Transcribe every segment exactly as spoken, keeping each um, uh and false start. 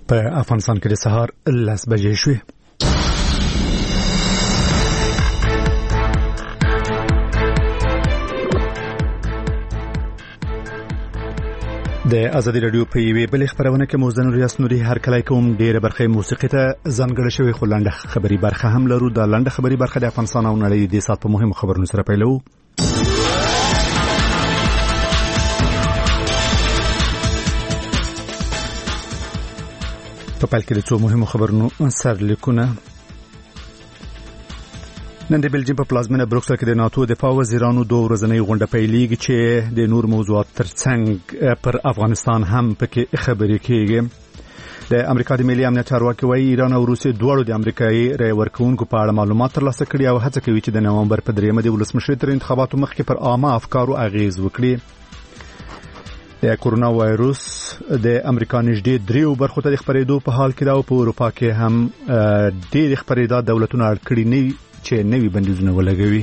په افغانستان کې د سهار لس بجې شوې. د ازادي رادیو په یوې بلې خبرونه کې موزن ریاست نوري هر کله کوم ډیره برخه موسیقي ته ځانګړې شوی خو لنډه خبري برخه هم لرو. د لنډه خبري برخه د افغانستان او نړۍ د سات په مهمو خبرونو سره پیلو. په پیل کې د څو مهمو خبرونو سرلیکونه. نن د بلجیم په پلازمینه بروکسل کې د ناتو دفاع وزیرانو دوه ورځنۍ غونډه پیلېږي چې د نور موضوعات ترڅنګ پر افغانستان هم پکې خبرې کېږي. د امریکا د ملي امنیت چارواکي وايي ایران او روسیې دواړو د امریکایي رای ورکوونکو په اړه معلومات ترلاسه کړي او هڅه کوي چې د نومبر په دریمه د ولسمشر تر انتخاباتو مخکې پر عامه افکارو اغیز وکړي. د کورونا وایروس د امریکا نږدې دریو برخو ته د خپرېدو په حال کې دا او په اروپا کې هم ډېر خپرېدا دولتونه اړ کړي نه چې نوي بندیزونه ولګوي.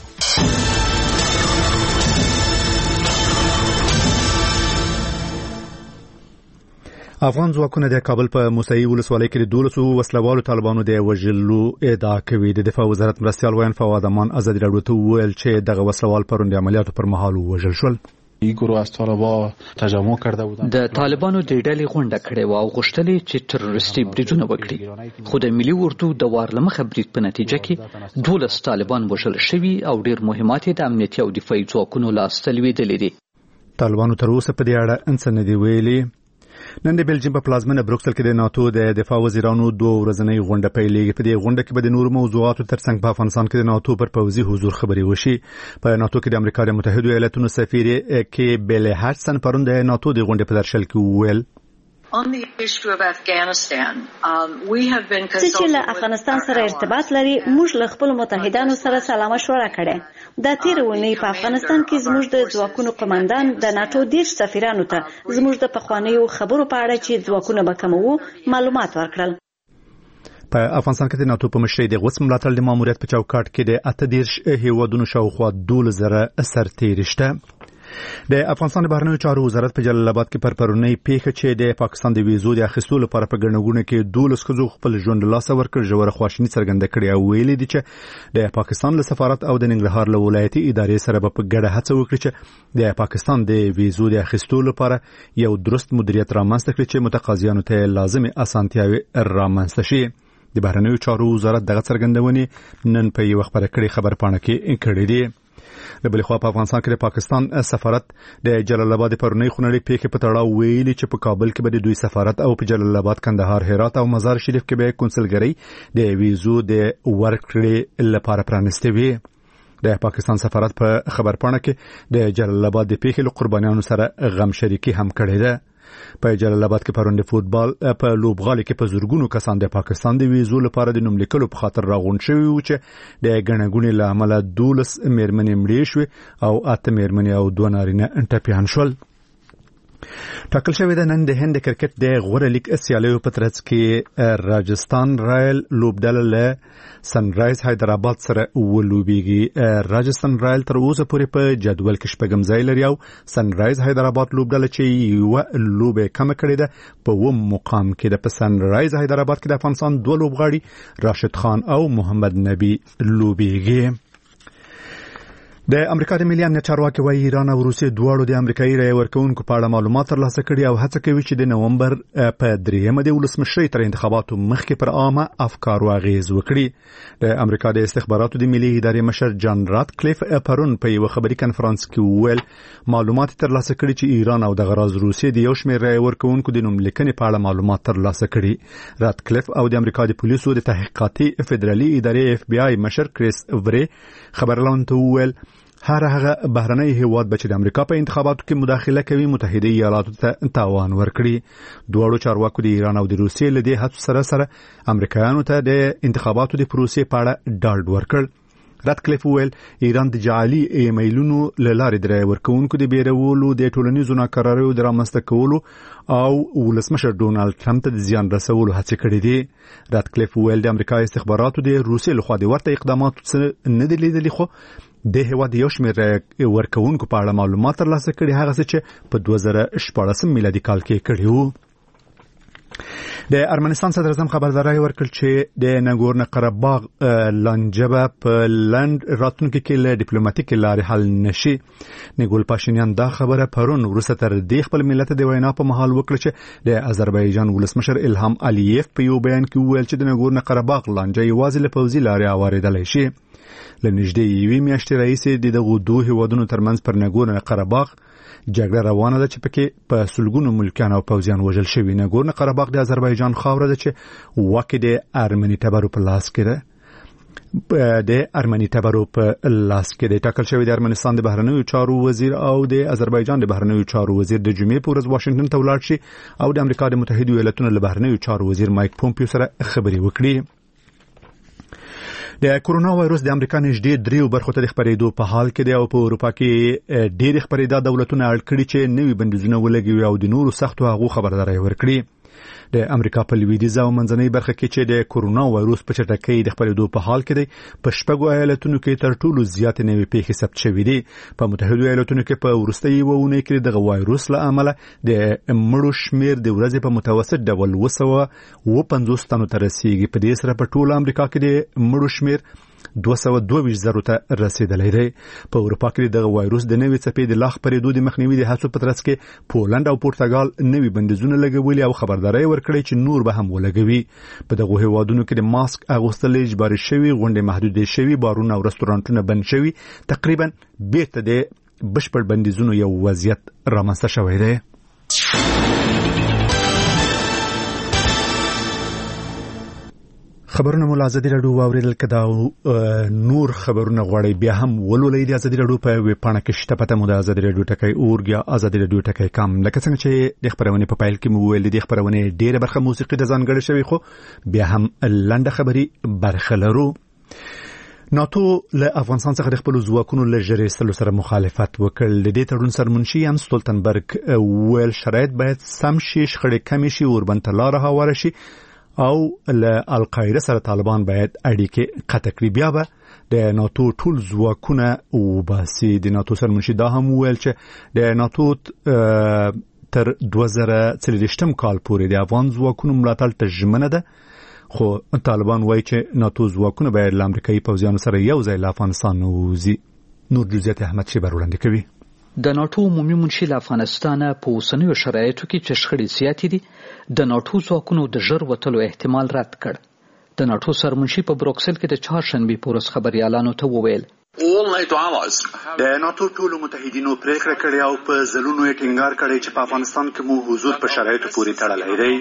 افغان ځواکونه د کابل په موسهي ولسوالۍ کې د دولسو وسلوالو طالبانو د وژلو ادعا کوي. د دفاع وزارت مرستیال وین فواد امان ازادي راډیو ته وویل چې دغه وسلوال پرون د عملیاتو پر مهال وژل شول. این گروه از طالبان تجمع کرده بودند. د طالبانو د ډلې غونډه کړې و او غوښتلې چې تروریستي بریدونه وکړي. خو د ملي اردو د وارلمخه برید په نتیجه کې دولس طالبان وژل شوي او ډېر مهمات د امنیتي او دفاعي ځواکونو لاسته لوېدلي دي. طالبانو تر اوسه په دې اړه څه نه دی ویلي. نن د بلجیم په پلازمینه بروکسل کې د ناتو د دفاع وزیرانو دوه ورځنۍ غونډه پیلېږي. په دې غونډه کې به د نورو موضوعاتو ترڅنګ په افغانستان کې د ناتو پر پوځي حضور خبرې وشي. په ناتو کې د امریکا د متحده ایالاتونو سفیر کې بیل هارسن پرون د ناتو د غونډې په درشل کې وویل On the issue of Afghanistan, um, we have been consulting چې له افغانستان سره ارتباط لري. موږ له خپل متحدانو سره سلا مشوره کړې. د تیر ونې په افغانستان کې زموږ د ځواکونو قومندان د ناتو دیش سفیرانو ته زموږ د پخوانیو خبرو په اړه چې ځواکونه به کموو معلومات ورکړل. په افغانستان کې د ناتو په مشرۍ د غوڅ ملاتړ د ماموریت په چوکاټ کې د اته دیرش هیوادونو شاوخوا دولس زره سرتیري شته. د افغانستان د بهرنیو چارو وزارت په جلال آباد کې پر پرونی پیښه چې د پاکستان د ویزو د اخیستلو لپاره په ګڼګونه کې دولس ښځو خپل ژوند له لاسه ورکړ ژوره خواشیني څرګنده کړې او ویلي دي چې د پاکستان له سفارت او د ننګرهار له ولایتي ادارې سره به په ګډه هڅه وکړي چې د پاکستان د ویزو د اخیستلو لپاره یو درست مدیریت رامنځته کړي چې متقاضیانو ته لازمي اسانتیاوي رامنځته شي. د بهرنیو چارو وزارت دغه څرګندونې نن په یو خبره کړي خبر پاڼه کې کړې دي. د بلې خوا په افغانستان کې د پاکستان سفارت د جلال آباد پرونی خونړۍ پیښې په تړاو ویلي چې په کابل کې به د دوی سفارت او په جلال آباد کندهار هرات او مزار شریف کې به کنسلګرۍ د ویزو د ورکړې لپاره پرانستې وي. د پاکستان سفارت په خبر پاڼه کې د جلال آباد د پیښې له قربانیانو سره غم شریکي هم کړې ده. په جلال آباد کې پرون د فوتبال په لوبغالي کې په زورګونو کسان د پاکستان د ویزو لپاره د نوم لیکلو په خاطر راغونډ شوي وو چې د ګڼګونې له امله دولس میرمنې مړې شوې او اته میرمنې او دوه نارینه ټپیان شول. ټاکل شوی د نن د هند کرکټ د غوره لیګ سیالیو په ترڅ کې راجستان رایل لوبډله له سن رایز حیدرآباد سره ولوبېږي. راجستان رایل تر اوسه پورې په جدول کې شپږم ځای لري او سن رایز حیدرآباد لوبډله چې یو لوبه کم کړې ده په اووم مقام کې ده. په سن رایز حیدرآباد کې د افغانستان دوه لوبغاړي راشد خان او محمد نبی لوبېږي. د امریکا د ملي امنیت چارواکي وايي ایران او روسیې دواړو د امریکایي رای ورکوونکو په اړه معلومات ترلاسه کړي او هڅه کوي چې د نومبر په دریمه د ولسمشرۍ تر انتخاباتو مخکې پر عامه افکارو اغیز وکړي. د امریکا د استخباراتو د ملي ادارې مشر جان رات کلیف پرون په یو خبري کنفرانس کې وویل معلومات ترلاسه کړي چې ایران او د غراز روسیې د یو شمېر رای ورکوونکو د نوم لیکنې په اړه معلومات ترلاسه کړي. رات کلیف او د امریکا د پولیسو د تحقیقاتي فدرالي ادارې اف بي آی مشر کریس ورې خبرلاون ته وویل هر هغه بهرنی هیواد چې د امریکا په انتخاباتو کې مداخله کوي متحده ایالاتو ته تاوان ورکړي. دواړو چارواکو د ایران او د روسیې له دې هڅو سره سره امریکایانو ته د انتخاباتو د پروسې په اړه ډاډ ورکړ. رات کلیف ویل ایران د جعلي ایمیلونو له لارې د رای ورکوونکو د بیرولو د ټولنیزو ناکراریو د رامنځته کولو او ولسمشر ډونالد ټرمپ ته د زیان رسولو هڅې کړې دي. رات کلیف ویل د امریکا استخباراتو د روسیې لخوا د ورته اقداماتو څخه نه دي لیدلي خو د هیواد یو شمېر ورکوونکو په اړه معلومات ترلاسه کړي هغه څه چې په دوه زره شپاړس میلادي کال کې کړي وو. د ارمنستان صدر اعظم خبرداري ورکړ چې د ناګورنو قرهباغ لانجه په لند راتلونکي کې له ډیپلوماټیک لارې حل نشي. نیګول پاشینیان دا خبره پرون وروسته تر دې خپل ملت د وینا په محل وکړه چې د آذربایجان ولسمشر الهام الیف په یو بیان کې وویل چې د ناګورنو قرهباغ لانجه یوازې له پوځي لارې اوریدلای شي. لنږدې یوې میاشتې راهیسې د دغو دوه هیوادونو ترمنځ پر ناګورنو قرهباغ جګړه روانه ده چې پکې په سلګونو ملکیان او پوځیان وژل شوي. ناګورنو قرهباغ د آذربایجان خاوره ده چې واکې د ارمني ټبرو په لاس کې ده د ارمني ټبرو په لاس کې ده. ټاکل شوی د ارمنستان د بهرنیو چارو وزیر او د آذربایجان د بهرنیو چارو وزیر د جمعې په ورځ واشنگټن ته ولاړ شي او د امریکا د متحده ایالاتونو له بهرنیو چارو وزیر مایک پومپیو سره خبرې وکړي. د کورونا وایروس د امریکا نږدې دریو برخو ته د خپرېدو په حال کې دی او په اروپا کې ډېر خپرېدا دولتونه اړ کړي چې نوي بندیزونه ولګوي او د نورو سختو هغو خبرداري ورکړي. د امریکا په لویدیځه او منځنۍ برخه کې چې د کورونا وایروس په چټکۍ د خپرېدو په حال کې دی په شپږو ایالتونو کې تر ټولو زیات نوي پیښې ثبت شوې دي. په متحده ایالتونو کې په وروستۍ وونه کې د وایروس له امله د مړو شمیر د ورځې په متوسط ډول وسوه و پنځوس تنو ته رسیږي. په دې سره په ټول امریکا کې د مړو شمیر دوه سوه دوه ویشت زرو ته رسیدلی دی. په اروپا کې د وایروس د نوې څپې د لا خپرېدو د مخنیوي د هڅو په ترڅ کې پولند او پرتګال نوي بندیزونه لګولي او خبرداري ورکړي چې نور به هم ولګوي. په دغو هیوادونو کې د ماسک اغوستل اجباري شوي، غونډې محدودې شوي، بارونه او رستورانټونه بند شوي. تقریبا بیرته د بشپړ بندیزونو یو وضعیت رامنځته شوی دی. خبرونه مو ازادي راډیو واوریدل کدا نور خبرونه غواړي بیا هم ولولئ د ازادي راډیو په ویب پاڼه کې شته پته مو د ازادي راډیو ټکی اورګ یا ازادي راډیو ټکی کام. لکه څنګه چې د خبرونه په پایل کې مو ویل دي خبرونه ډیره برخه موسیقي د ځانګړي شوی خو بیا هم لنډه خبري برخه لرو. ناتو له افغانستان څخه د خپل ځواکونو له جریستلو سره مخالفت وکړ. د دې تړون سرمنشي یم ستولتنبرګ ویل شرایط باید سم شي، شخړې کم شي، اوربند لار هواره شي او له القاعده سره طالبان باید اړیکې قطع کړي. بیا به د ناتو ټول ځواکونه وباسي. د ناتو سرمنشي دا هم ویل چې د ناتو تر دوه زره څلوېښتم کال پورې د افغان ځواکونو ملاتړ ته ژمنه ده، خو طالبان وایي چې ناتو ځواکونه باید له امریکایي پوځیانو سره یو ځای له افغانستان ووځي. نور جزئیات احمد شیبر وړاندې کوي. د ناتو عمومي منشي له افغانستان په اوسنیو شرایطو کې چې شخړې زیاتې دي د ناتو ځواکونو د ژر وتلو احتمال رد کړ. د ناتو سرمنشي په بروکسل کې د چهارشنبې په ورځ خبريالانو ته وویل د ناتو ټولو متحدینو پریکړه کړې او په ځلونو یې ټینګار کړی چې په افغانستان کې مو حضور په شرایطو پورې تړلی دی.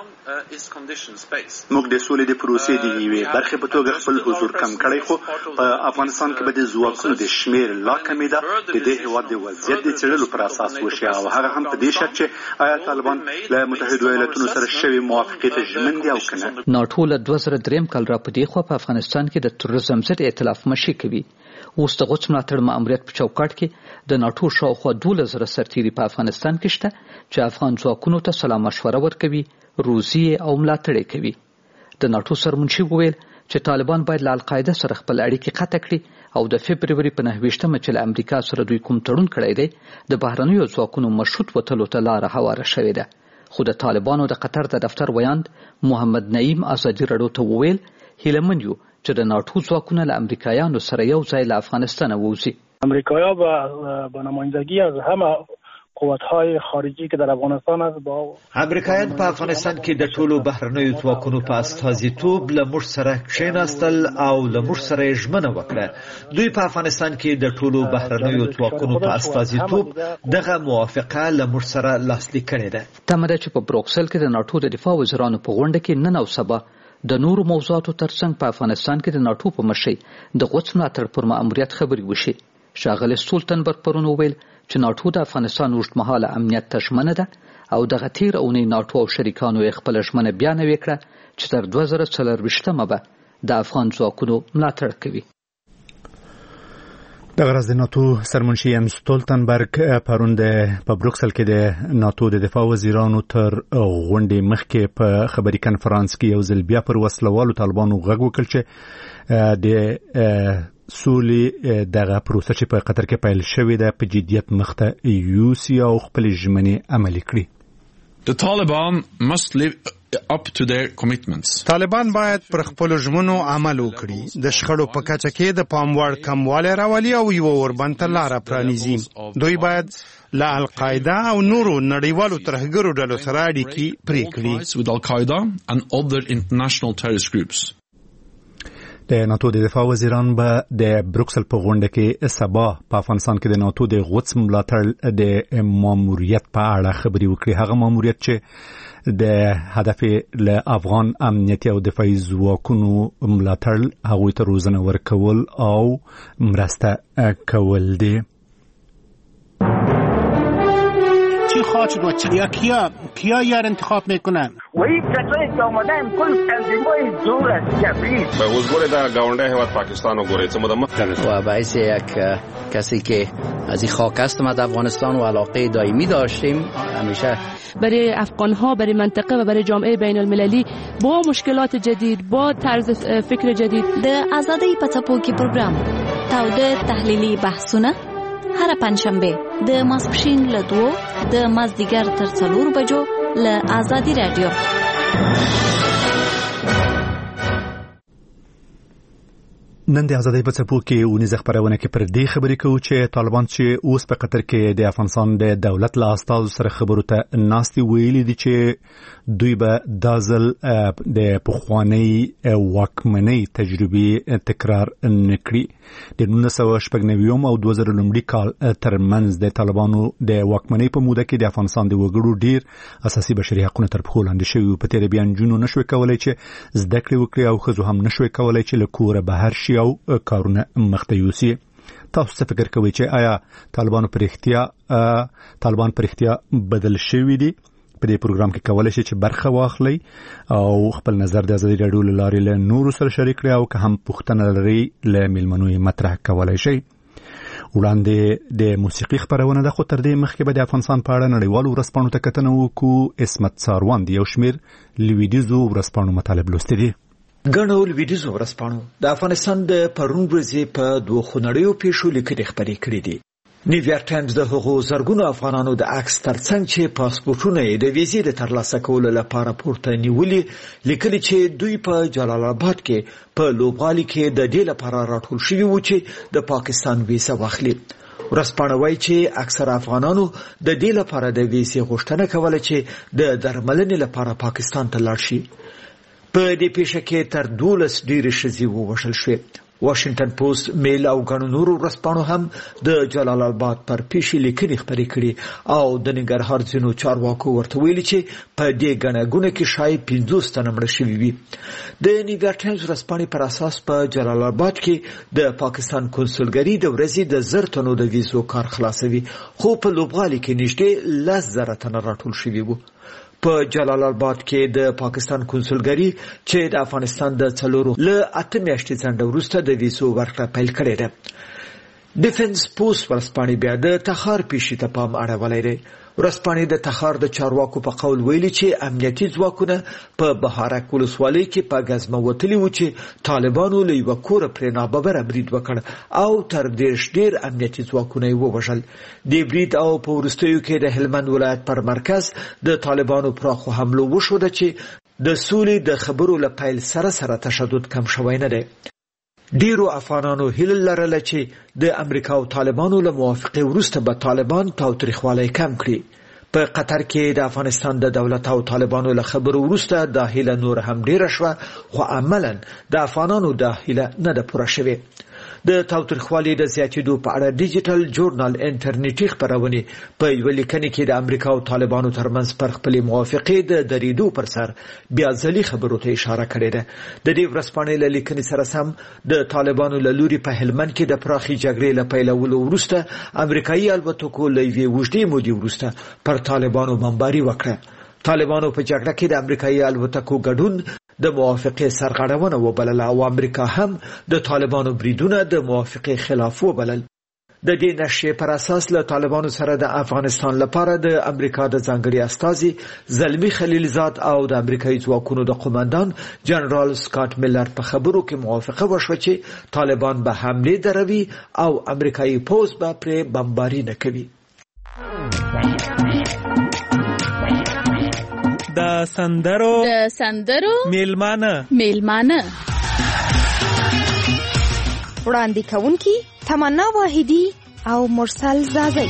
موږ د سولې د پروسې د یوې برخې په توګه خپل حضور کم کړی، خو په افغانستان کې به د ځواکونو د شمیر لا کمېده د دې هېواد د وضعیت د څېړلو پر اساس وشي او هغه هم په دې شرط چې آیا طالبان له متحدو ایالتونو سره شوې موافقې ته ژمن دي او که نه. ناتو له دوه زره درېیم کال را په دې خوا په افغانستان کې د تروریزم ضد ائتلاف مشري کوي. اوس د غوڅ ملاتړ ماموریت په چوکاټ کې د ناتو شاوخوا دولس زره سرتیري په افغانستان کې شته چې افغان ځواکونو ته سلا مشوره ورکوي، روزي او ملاتړ کوي. د ناتو سرمنشي وویل چې طالبان باید له القاعده سره خپل اړیکې قطع کړي او د فبروري په نهه ویشتمه چې له امریکا سره دوی کوم تړون کړی دی د بهرنیو ځواکونو مشروط وتلو ته لاره هواره شوې ده. خو د طالبانو د قطر د دفتر ویاند محمد نعیم ازادي راډیو ته وویل هیله مند یو چې د ناتو ځواکونه له امریکایانو سره یو ځای له افغانستان ووځي. امریکایان با نمایندگی از همه قوت‌های خارجی که در افغانستان است با امریکایان په افغانستان کې د ټولو بهرنیو ځواکونو په استازیتوب له موږ سره کښېناستل او له موږ سره یې ژمنه وکړه. دوی په افغانستان کې د ټولو بهرنیو ځواکونو په استازیتوب دغه موافقه له موږ سره لاسلیک کړې ده. تمه ده چې په بروکسل کې د ناتو د دفاع وزیرانو په غونډه کې نن او سبا د نورو موضوعاتو ترڅنګ په افغانستان کې د ناتو په مشرۍ د غوڅ ملاتړ پر ماموریت خبرې وشي. ښاغلی ستولتنبرګ پرون وویل چې ناتو د افغانستان اوږدمهاله امنیت ته ژمنه ده او دغه تیر اونۍ ناتو او شریکانو یې خپله ژمنه بیا نوې کړه چې تر دوه زره څلرویشتمه به د افغان ځواکونو ملاتړ کوي. د غرض د ناتو سرمنشي یم ستولتنبرګ پرون په بروکسل کې د ناتو د دفاع وزیرانو تر غونډې مخکې په خبري کنفرانس کې یو ځل بیا پر وسلوالو طالبانو غږ وکړ چې د سولې دغه پروسه چې په قطر کې پیل شوې ده په جدیت مخته یوسي او خپل ژمنې عملي کړي. The Taliban must live up to their commitments. طالبان باید پر خپل ژمنو عمل وکړي، د شخړو په کچه کې د پاموړ کموالی راولي او یو وربند ته لاره پرانیزي. دوی باید له القاعده او نورو نړیوالو ترهګرو ډلو سره اړیکې پرې کړي. With Al-Qaeda and other international terrorist groups. د ناتو د دفاع وزیران به د بروکسل په غونډه کې سبا په افغانستان کې د ناتو د غوڅ ملاتړ د ماموریت په اړه خبري وکړي. هغه ماموریت چې د هدف له افغان امنیتي او دفاعي ځواکونو ملاتړ، هغوی ته روزنه ورکول او مرسته کول دي. چی خواهد شد و کیا کیا کیا یار انتخاب میکنن؟ وی کسایی که آمدن کل تنظیمای زور است جبری. به وزگوری در گاونده هوت پاکستان و گوری چه مدام و باعث یک کسی که از این خاک هستم از افغانستان و علاقه دائمی داشتیم همیشه برای افغانها، برای منطقه و برای جامعه بین المللی با مشکلات جدید، با طرز فکر جدید. د آزادی په څپو کې پروګرام تاوده تحلیلي بحثونه هر پنځشنبه د ماسپښین له دوه د مازدیګر تر څلور بجو له آزادی رادیو. نن د آزادۍ په څپو کې ونیزه خبرونه کې پر دې خبرې کوو چې طالبان چې اوس په قطر کې د افغانستان د دولت له استازو سره خبرو ته ناستي ویلي دي چې دوی به دا ځل د پخوانۍ واکمنۍ تجربې تکرار نه کړي. د نولس سوه شپږ نوي او دوه زره لومړي کال ترمنځ د طالبانو د واکمنۍ په موده کې د افغانستان د وګړو ډیر اساسي بشري حقوقونه تر پښو لاندې شوي. په تېره بیا نجونو نشوی کولی چې زده کړې وکړي او ښځو هم نشوی کولی چې له کوره بهر شي او کارونه مخته یوسي. تاسو څه فکر کوئ چې آیا طالبانو پر اختیار طالبان پر اختیار بدل شوي دي؟ په دې پروګرام کې کولای شي چې برخه واخلي او خپل نظر د آزادۍ راډیو له لارې له نورو سره شریک کړي او که هم پوښتنه لري له میلمنو یې مطرح کولی شي. وړاندې د موسیقي خپرونه ده، خو تر دې مخکې به د افغانستان په اړه نړیوالو ورځپاڼو ته کتنه وکړو. عصمت څاروان د یو شمېر لویدیځو ورځپاڼو مطالب لوستي دي. ګڼو لویدیځو ورځپاڼو د افغانستان د پرون ورځې په دوه خونړیو پیښو لیکنې خپرې کړې دي. نیویارک ټایمز د هغو زرګونو افغانانو د عکس ترڅنګ چې پاسپورټونه یې د ویزې د ترلاسه کولو لپاره پورته نیولي لیکلي چې دوی په جلال آباد کې په لوبغالي کې د دې لپاره راټول شوي وو چې د پاکستان ویزه واخلي. ورځپاڼه وایي چې اکثره افغانانو د دې لپاره د ویزې غوښتنه کوله چې د درملنې لپاره پاکستان ته لاړ شي. په دې پیښه کې تر دولس ډېرې ښځې ووژل شوې. واشنگټن پوسټ، میل او ګڼو نورو ورځپاڼو هم د جلال آباد پر پیښې لیکنې خپرې کړي او د ننګرهار ځینو چارواکو ورته ویلي چې په دې ګڼه ګوڼه کې شاید پنځوس تنه مړه شوي وي. د نیویارک ټایمز ورځپاڼې پر اساس په جلال آباد کې د پاکستان کنسولګري د ورځې د زر تنو د ویزو کار خلاصوي، خو په لوبغالي کې نږدې لس زره تنه راټول شوي وو. په جلال آباد کې د پاکستان کنسولګري چې د افغانستان د څلورو له اته میاشتې ځنډ وروسته د ویزو ورکړه پیل کړې ده. ډیفنس پوسټ ورځپاڼې بیا د تخار پیښې ته پام اړولی دی. ورځپاڼې د تخار د چارواکو په قول ویلي چې امنیتي ځواکونه په بهارک ولسوالۍ کې په ګزمه وتلي وو چې طالبانو له یوه کوره پرې ناببره برید وکړ او تر دېرش ډېر امنیتي ځواکونه یې ووژل. دې برید او په وروستیو کې د هلمند ولایت پر مرکز د طالبانو پراخو حملو وښوده چې د سولې د خبرو له پیل سره سره تشدد کم شوی نه دی. ډیرو افغانانو هیله لرله چې د امریکا او طالبانو له موافقې وروسته به طالبان تاوتریخوالی کم کړي. په قطر کې د افغانستان د دولت او طالبانو له خبرو وروسته دا هیله نور هم ډیره شوه، خو عملاً د افغانانو دا هیله نه ده پوره شوې. د تاوتریخوالي د زیاتېدو په اړه ډیجیټل جورنال انټرنیټي خپرونې په یوه لیکنې کې د امریکا او طالبانو ترمنځ پر خپلې موافقې د درېدو پر سر بیا ځلي خبرو ته اشاره کړې ده. د دې ورځپاڼې له لیکنې سره سم د طالبانو له لوري په هلمند کې د پراخې جګړې له پیلولو وروسته امریکایي الوتکو له یوې اوږدې مودې وروسته پر طالبانو بمباري وکړه. طالبانو په جګړه کې د امریکایي الوتکو ګډون د موافقې سرغړونه وبلله او امریکا هم د طالبانو بریدونه د موافقې خلاف وبلل. د دې نشې پر اساس له طالبانو سره د افغانستان لپاره د امریکا د ځانګړي استازي زلمی خلیلزاد او د امریکایي ځواکونو د قومندان جنرال سکاټ میلر په خبرو کې موافقه وشوه چې طالبان به حمله دروي او امریکایي پوځ به پرې بمباري نه کوي. د سندرو د سندرو میلمانه میلمانه وړاندې کوونکی تمنا واحدی او مرسل زازی.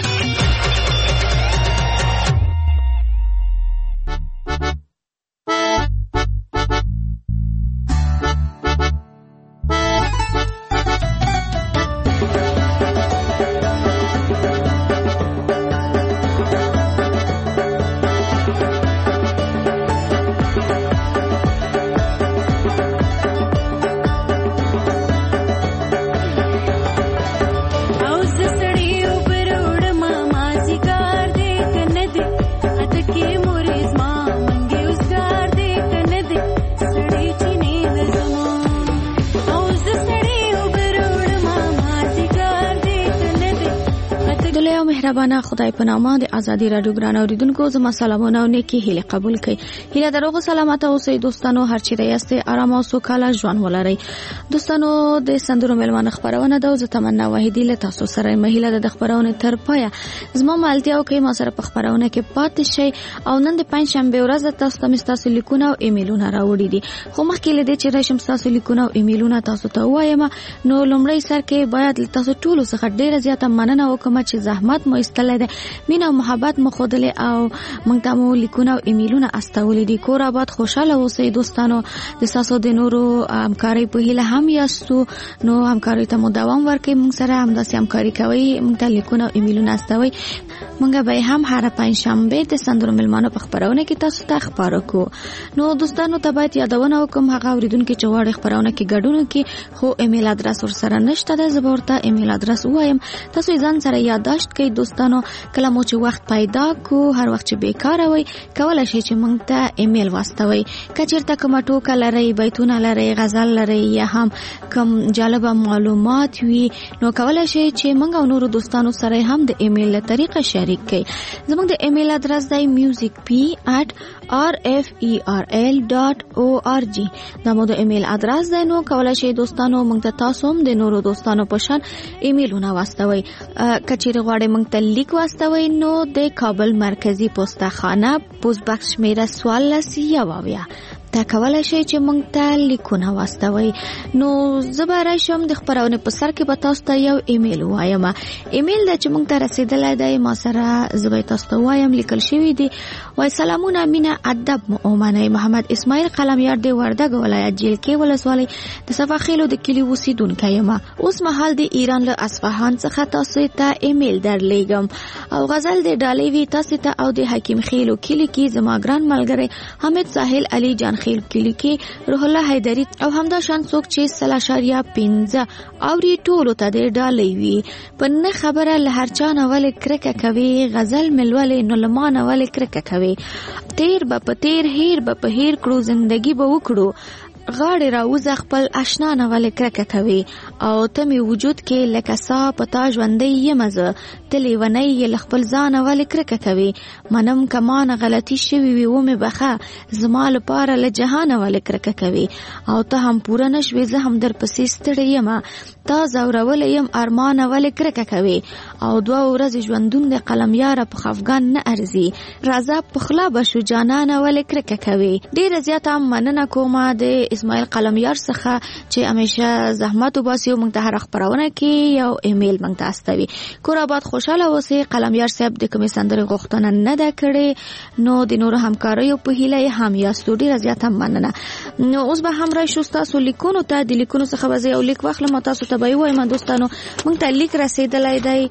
مهربانه خدای په نامه د ازادي رادیو ګران اوریدونکو زما سلامونه او نیکی هیله قبول کړئ. هیله دروغ سلامت اوسئ دوستانو، هر چیرې یاستئ آرام او سوکاله ژوند ولرئ. دوستانو د سندرو میلمانه خبرونه ده، زه تمنا واحدی له تاسو سره مهیله د خبرونه تر پایا زما مالتیا او کې ما سره په خبرونه کې پاتې شي. او نن د پنځ شنبه ورځ تاسو ته مستاسو لیکونه او ایمیلونه راوړي دي، خو مخکې لدې چې راشم تاسو لیکونه او ایمیلونه تاسو ته وایم، نو لومړی سر کې باید تاسو ټول څخه ډیره زیاته مننه وکم چې زحمت مو استلای ده، مینا او محبت مو خوده او موږ ته مو لیکونه او ایمیلونه استولې دي. کور آباد خوشاله اوسئ دوستانو، د تاسو د نورو همکاري په هیله هم یاستو، نو همکاري ته مو دوام ورکړئ، موږ سره هم داسې همکاري کوي، موږ ته لیکونه او ایمیلونه استوي. موږ به هم هر پنځ شنبه د سندرو میلمانه په خبرونه کې تاسو ته خبرو کو. نو دوستانو ته باید یادونه وکم هغه اوریدونکو چې غواړي خبرونه کې ګډون کې خو ایمیل ادرس ورسره نشته ده، زه ورته ایمیل ادرس وایم، تاسو ځان سره یادداشت کړئ دوستانو. کله مو چې وخت پیدا کو، هر وخت چې بیکاره وي، کولای شئ چې موږ ته ایمیل واستوي. کچیرته کومه ټوکه لرئ، بیتونه لرئ، غزل لرئ، یا هم کوم جالبه معلومات وي، نو کولای شئ چې موږ او نورو دوستانو سره هم د ایمیل له طریقه شریک کړئ. زموږ د ایمیل ادرس دی music p at r f e r l dot org. دا مو د ایمیل ادرس دی، نو کولای شئ دوستانو موږ ته تاسو هم د نورو دوستانو په شان ایمیلونه واستوي. کچیر غواړئ موږ ته لیک واستوي، نو د کابل مرکزی پوسټه خانه پوسټ باکس شمیره څوارلس یوویا دا کولای شئ چې موږ ته لیکونه واستوي. نو زه به راشم د خبرونه په سر کې به تاسو ته یو ایمیل وایم. ایمیل د چې موږ ته رسیدلی دی ما سره زه به تاسو ته وایم، لیکل شوی دی. وای سلامونه، مینه، ادب مو اومنئ. محمد اسماعیل قلمیار دی، وردګ ولایت جیلکې ولسوالۍ د صفاخیلو د کلی اوسیدونکی یم. اوس مهال د ایران له اصفهان څخه تاسو ته ایمیل درلیږم. او غزل د ډالۍ وی تاسو ته او د حکیم خیلو کلی کې زما ګران ملګری حمید ساحل علي جان خیل کلی کې روح الله حیدری او همدا شان څوک چې سلاشاریا پنځه اوري ټولو ته د ډالۍ وی. په نه خبره له هر چا نه ولې کرکه کوي، غزل ملولې نو لمانه ولې کرکه کوي. تیر به په تیر، هیر به په هیر کړو، زندگی به وکړو، غاړې راوځه خپل آشنا نه ولې کرکه کوي. او ته می وجود کې لکه سا پتا ژوندۍ یم زه، ته لیونی یې له خپل ځانه ولې کرکه کوي. منم که مانه غلطي شوي وي ومې بخه، زما لپاره له جهانه ولې کرکه کوي. او ته هم پوره نه شوې، زه هم در پسې ستړی یم، تا ځورولی یم ارمانه ولې کرکه کوي. او دوه ورځې ژوندون د قلم یاره په خفګان نه ارزي، راځه پخلا به شو جانانه ولې کرکه کوي. ډېره زیاته مننه کومه د اسماعیل قلمیار څخه چې همیشه زحمت وباسي او موږ ته هر خبرونه کې یو ایمیل موږ ته استوي. کور آباد خوشاله اوسئ. قلمیار صاحب د کومې سندرې غوښتنه نه ده کړې، نو د نورو همکاریو په هیله هم یاستو، ډېره زیاته مننه. نو اوس به هم راشو ستاسو لیکونو ته. د لیکونو څخه به زه یو لیک واخلم او تاسو ته به یې وایم دوستانو. موږ ته لیک رسېدلی دی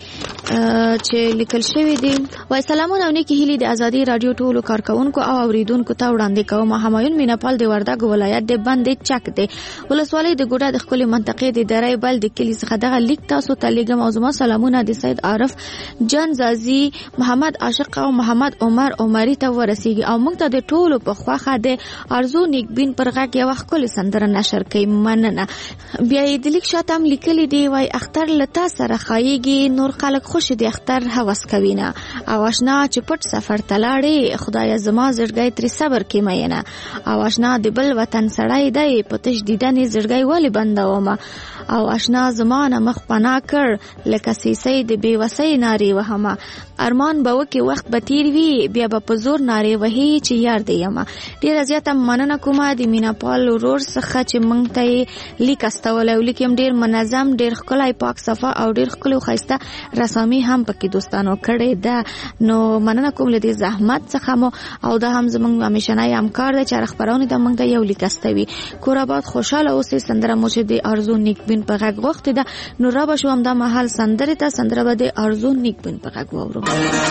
چې لیکل شوی دی. وای سلامونه او نیکې هیلې د ازادي راډیو ټولو کارکوونکو او اوریدونکو ته وړاندې کوم. همایون میناپال د وردګ ولایت د بند چک دی ولسوالۍ د ګوډه د خپل منطقې د درای بل د کلی څخه دغه لیک تاسو ته لیږم. او زما سلامونه د سید عارف جان زازي، محمد عاشق او محمد عمر عمري ته ورسیږي. او موږ ته د ټولو په خواخه د ارزو نیکبین پر غږ یو ښکلې سندره نشر کوي. مننه. بیا یې د لیک شاته هم لیکلي دی، وای اختر لتا سره خایيږي، نور خلک خوش دي اختر هوس کوي نه. او آشنا چې پټ سفر تلاړې، خدای زما زړګی تر صبر کې مینه. او آشنا د بل وطن سړی دی، پتش دیدنې زړګی والی بندومه. او آشنا زمانه مخ پنا کړ لکه سیسې د بې وسۍ ناری وهمه. ارمان به وکي وخت به تیر وي بیا به په زور نارې وهي چې یار دی یم. ډیره زیاته مننه کومه د میناپال ورور څخه چې موږ ته لیک استولی او لیک هم ډیر منظم، ډیر ښکلی، پاک صفا او ډیر ښکلی او ښایسته رسامي هم پکې دوستانو کړې ده. نو مننه کوم له دې زحمت څخه مو او دا هم زموږ همیشنی همکار دی چې هر خپرونه ته موږ ته یو لیک استوي. کور آباد خوشحاله اوسئ. سندره مو چې د ارزو نیکبین په غږ غوښتې ده نو را به شو همدا مهال سندرې ته سندره به د ارزو نیکبین په غږ واورو.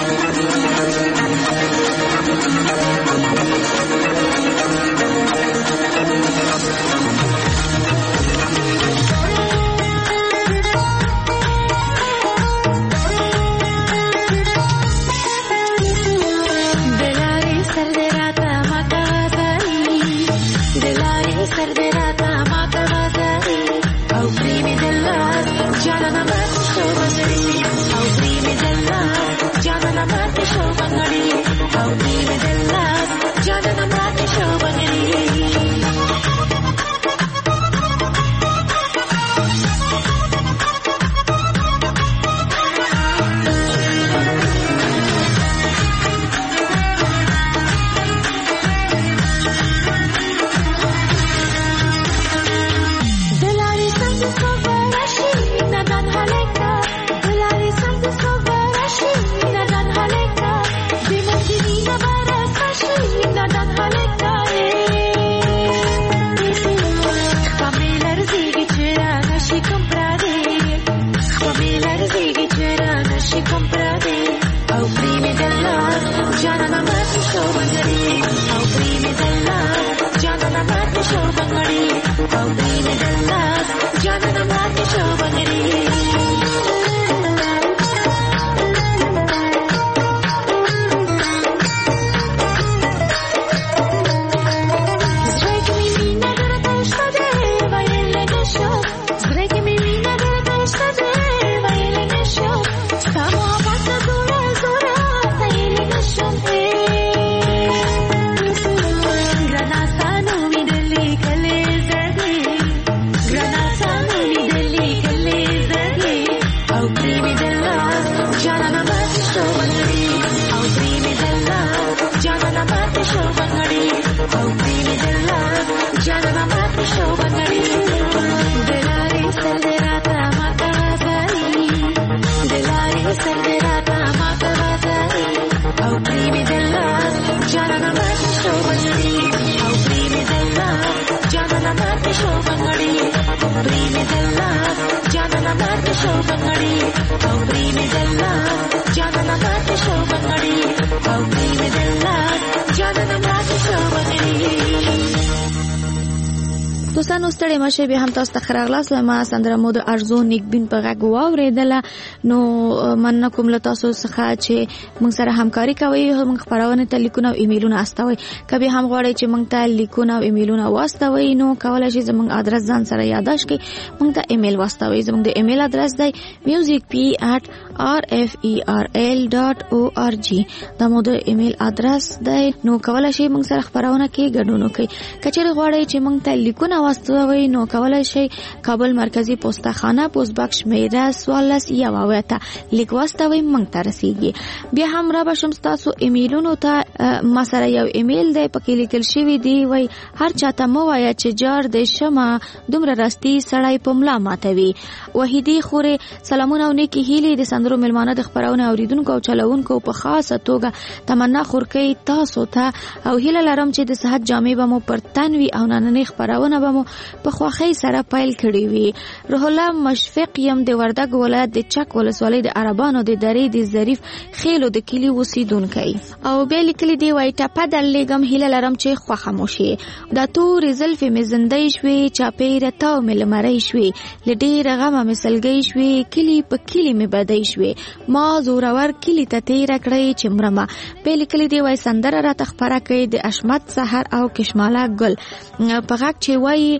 دوستانو ستړي مشه به هم تاسو ته خراغلاس ما سندره مو د ارزو نیکبین په غږ واوریدله. نو مننه کوم له تاسو څخه چې موږ سره همکاري کوي، موږ خبرونه ته لیکونه او ایمیلونه استوي. کبي هم غواړئ چې موږ ته لیکونه او ایمیلونه واستوي نو کولای شئ زموږ ادرس ځان سره یاداش کړئ، موږ ته ایمیل واستوي. زموږ د ایمیل ادرس دی music p at r f e r l dot org. دا مو د ایمیل ادرس دی. نو کولای شئ موږ سره خبرونه کې ګډون وکړئ. کچېرې غواړئ چې موږ ته لیکونه واستوي نو کولای شئ کابل مرکزی پوسټخانه پوسټ باکس شمیره سوالس یا واوته لیک واستوي موږ ته رسیږي. بیا هم را بشم تاسو ایمیلونو ته ما سره یو ایمیل دی پکې لیکل شوی دی وای هر چاته مو وای چې جار د شمه دومره راستی سړی په ملا ماتوي. وحیدی خوره سلامونه او نیکی هیلې د سندرو ملمانه د خبرونه اوریدونکو او چلوونکو په خاصه توګه تمنا خورکې تاسو ته او هیله لرم چې د صحت جامې به مو پر تنوي او نننې خبرونه به مو په خوخی سره پایل کړی وي. روح الله مشفق یم د وردګ ولایت د چک ولسوالۍ د عربانو د درې د ظریف خېلو د کلی اوسیدونکو او به لیکلي دی وای ټپه د لګم هیله لرم چې خوخه موشي د تور زلفې مې زندې شوي چاپیره تاو مې لمرې شوي لډې رغمه مې سلګې شوي کلی په کلی مې بدې شوي ما زورور کلی ته تیر کړې چې مرمه. به لیکلي دی وای سندره را تخپره کړي د اشمت سحر او کشماله ګل په غږ چې وای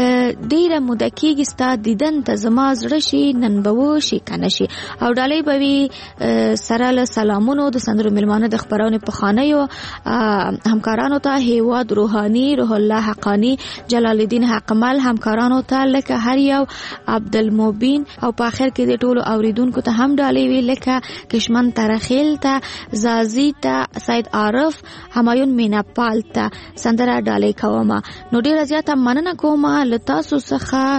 ډیره موده کېږي ستا دیدن ته زما زړه شي نن به وشي کنه شي او ډالۍ به وي سره له سلامونو د سندرو ملمانه د خبرونه په خانه او همکارانو ته هیواد روحانی روح الله حقانی جلال الدین حقمل همکارانو ته لکه هر یو عبدالمبین او په اخر کې د ټولو اوریدونکو ته هم ډالۍ وی لکه کشمن ترخیل ته زازی ته سید عارف همایون میناپال ته سندره ډالۍ کوم. نو ډیر زیاته مننه کوم له تاسو څخه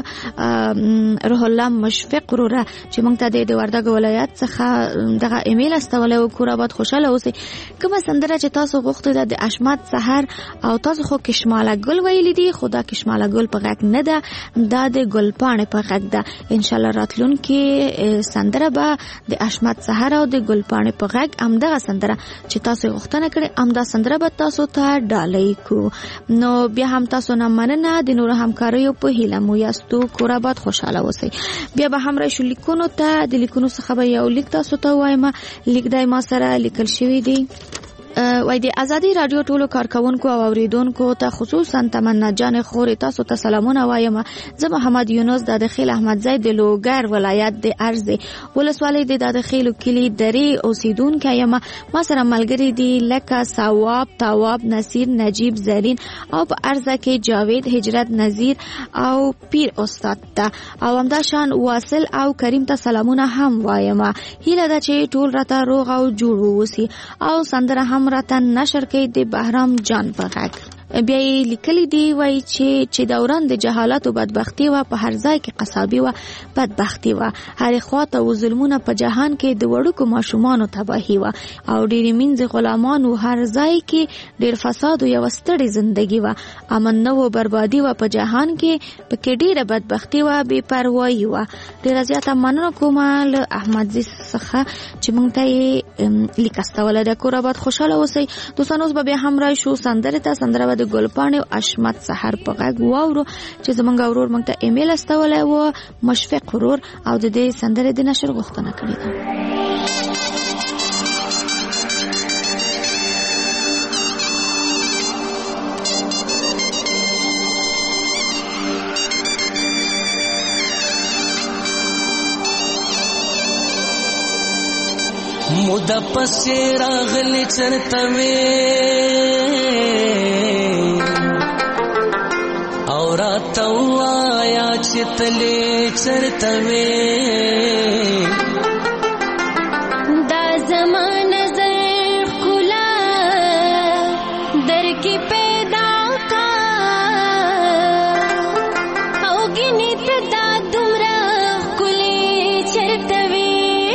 روح الله مشفق وروره چې موږ ته د وردګ ولایت څخه دغه ایمیل استولې او کور آباد خوشاله اوسئ. کومه سندره چې تاسو غوښتئ د اشمت سحر او تاسو خو کشماله ګل ویلي دي، خدا کشماله ګل په غږ نه ده، دا د ګل پاڼې په غږ ده. ان شاء الله راتلونکي سندره به د اشمت سحر او د ګل پاڼې په غږ همدغه سندره چې تاسو غوښتنه کړې همدا سندره به تاسو ته ډالۍ کو. نو بیا هم تاسو نه مننه د نور همکاریو په هیله مو یاستو کور آباد خوشاله اوسئ. بیا به هم راشو لیکونو ته، د لیکونو څخه به یو لیک تاسو ته وایم. لیک دای ما سره لیکل شوی دی. وای د ازادي رادیو ټولو کارکونکو او اوریدونکو ته خصوصا تمنا جان خوري تاسو ته سلامونه وایم. زه محمد یونس د داخل احمد زید د لوګر ولایت د ارز ولسوالۍ د داخلو کلی درې اوسیدونکو یم. ما سره ملګری دي لکه ثواب، تواب، نصیر، نجیب، زرین او په ارزه کې جاوید، هجرت، نذیر او پیر استاد ته او همدا شان واصل او کریم ته سلامونه هم وایم. هیله ده چې ټول راته روغ او جوړ ووسی او سندره هم راته نشر کوي د بهرام جان په غږ. بیا یې لیکلی دی وای چې چې دوران د جهالت او بدبختی و په هر ځای کې قصابي و بدبختی و، هر خواته و ظلمونه په جهان کې د وړوکو ماشومانو تباہي و او ډېری منځ غلامان و هر ځای کې ډېر فساد او یو ستړي زندگی و، امن نه و بربادي و په جهان کې پکې ډېره بدبختی و بے پروايي و. ډېر زیاته مننه کوم له احمد زی څخه چې مونږ ته لیک استوله. د کور آباد خوشاله اوسئ دوستانو. اوس به بیا هم راشو سندره ته، سندره د ګلپاڼې او اشمت سحر په غږ واورو چې زمونږ ورور موږ ته ایمیل استولی و مشفق ورور او د دې سندرې د نشر غوښتنه کړې ده. مودا پسې راغلی چرته وې او راته ووایا چې تلې چرته وې دا زما نظر ښکلا در کې پیدا کا او ګینې ته دا دومره ښکلې چرته وې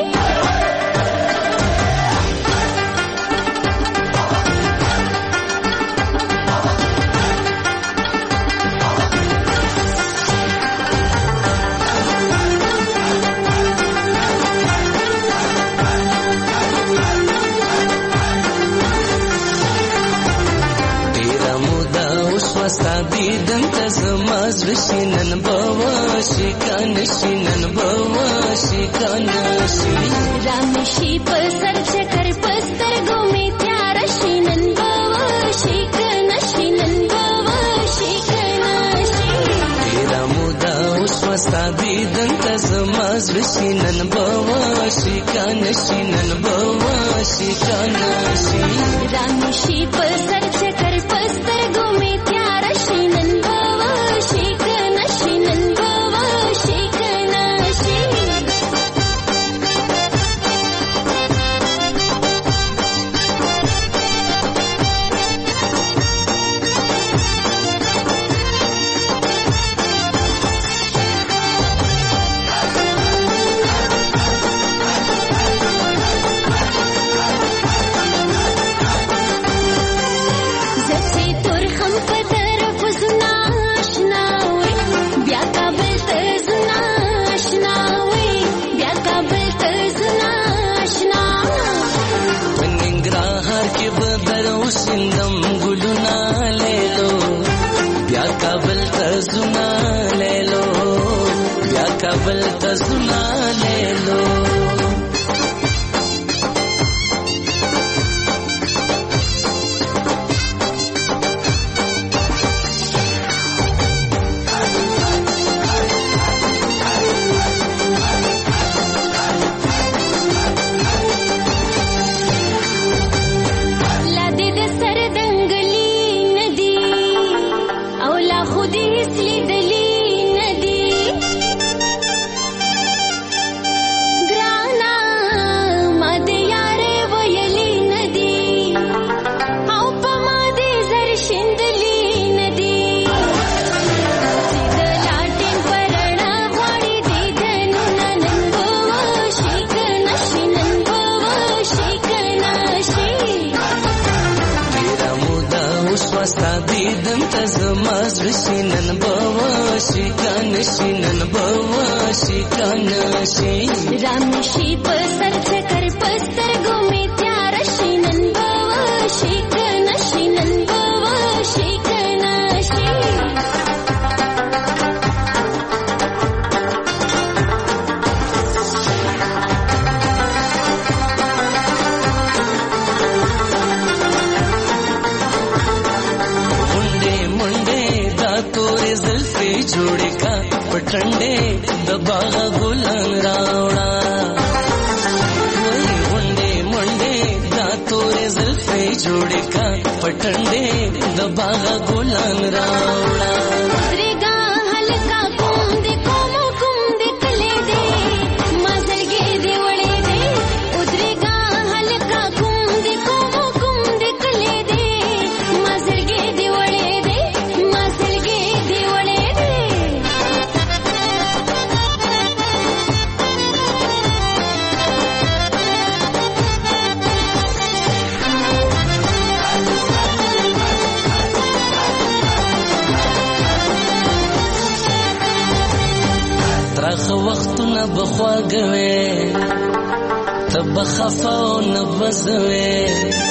ستا دیدن ته زما زړه شي نن به واشي کنه شي نن به واشي کنه شي رام شي په سر چکر په سترګو مې تیار شي نن به واشي کنه شي نن به واشي کنه شي ډېره موده وشوه ستا دیدن ته زما زړه شي نن به واشي کنه شي نن به واشي کنه شي رام شي په سر چکر په سترګو مې تیار شي نن به واشي کنه شي نن به واشي کنه شي کابل ته زنا لیلو وستا دیدن ته زما زړه شي نن به وشي کنه شي نن به وشي کنه شي رامشي په سر چکر پستر ګومې تیار شي نن به وشي کنه شي نن به وشي کنه شي جوړې کا پټنډې د باغ ګلان راوړا وای غونډې منډې دا تورې زلفې جوړې کا پټنډې د باغ ګلان راوړا رېګا هلکا کوم دې کوم کوم دې کلې دې مازلګې دې وړې دې ودرېګا هلکا کوم دې کوم کوم دې کلې دې مازلګې دې وړې دې مازلګې دې وړې ترخ وختونه بخواږوي ته بخفه او نه بزوي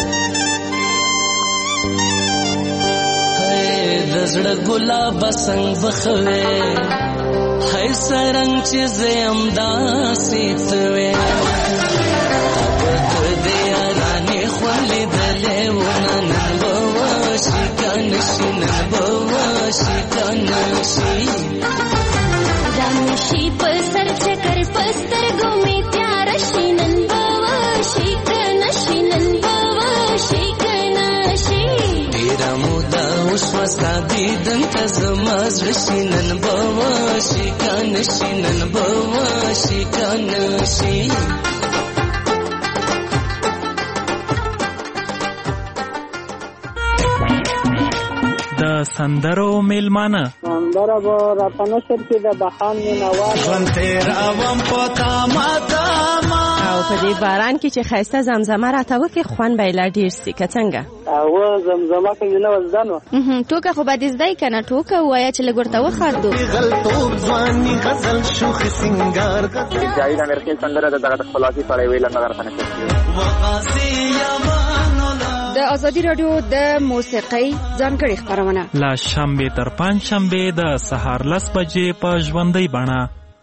د زړه ګلاب څنګه بخوي هاي سرنګ چې زم داسې توي په دې رانه خولې دلې ونن بوشي کنه شي نن بوشي کنه شي رامشي په سر چکر پستر ګومې تیار شي نن به وشي کنه شي نن به وشي کنه شي ډېره موده وشوه ستا دیدن ته زما زړه شي نن به وشي کنه شي نن به وشي کنه شي د سندرو میلمانه سندره به راته نشر کې د بهان مینوال ژوند تېروم په تامه تامه او په دې باران کې چې ښایسته زمزمه راته وکړي خوند به یې لا ډېر سي که څنګه او زمزمه که مې نه وه زده نو ټوکه خو به دې زده یې که نه ټوکه ووایه چې لږ ورته وخاندو غلطوب ځواني غزل شوخې سینګار جاوید امیرخیل سندره د دغه د خپلواکۍ په اړه یې ویله نه راته نشر د ازادي راډیو د موسیقۍ ځانګړې خپرونه لا شنبه تر پنځ شنبه د سهار لس بجې په ژوندۍ بڼه